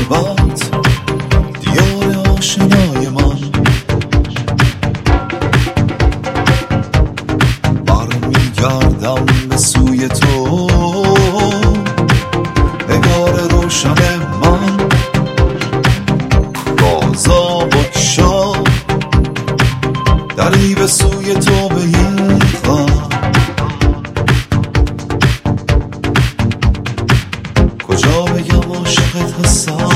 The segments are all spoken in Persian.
غربت دیار آشنای من، برمیگردم به سوی تو نگار روشن من. بازا بکشا دری به سوی تو بیخم، کجا بگم عاشقت هستم.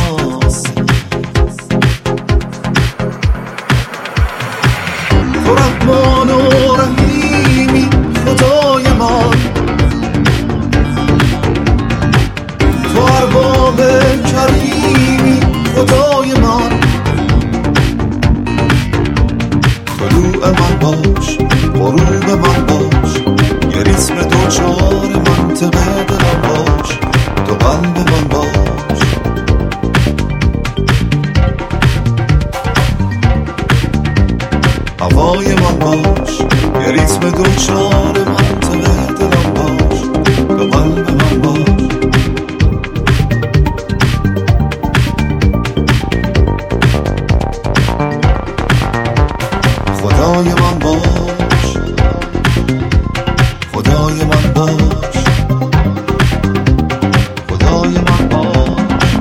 تو رحمان و رحیمی خدای من، تو ارباب کریمی خدای من. طلوع من باش غروب من باش، یه ریتم دوچار منطقه دلم باش، تو قلب من باش. هوای من باش، یه ریتم دوچار منطقه دلم باش، تو قلب من باش. خدای من باش، خدای من باش، خدای من باش،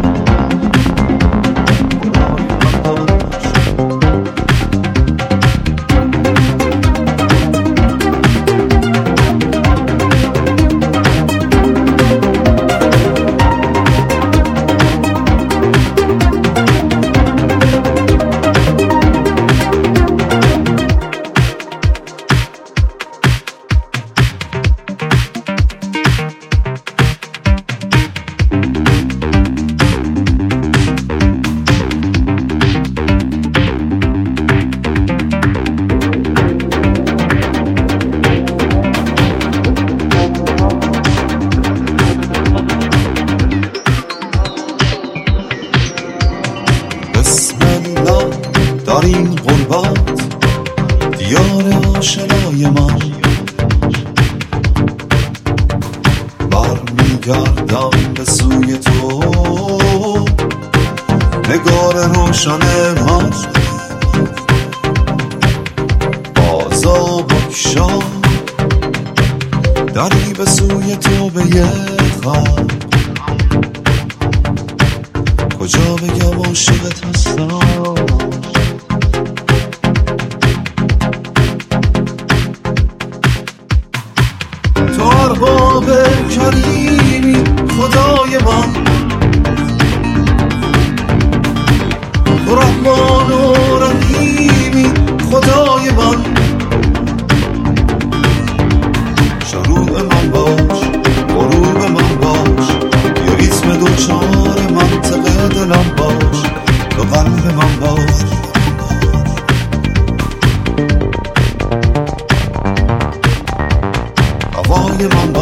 در این غربت دیار آشنای من، برمیگردم به سوی تو نگار روشن من. بازا بکشا دری به سوی تو بیخم، کجا بگم عاشقت هستم. تو ارباب کریمی خدای من، تو رحمان و رحیمی خدای من. شروع من باش غروب من باش، یه ریتم دوچار منطقه دلم باش، تو قلب من باش. هوای من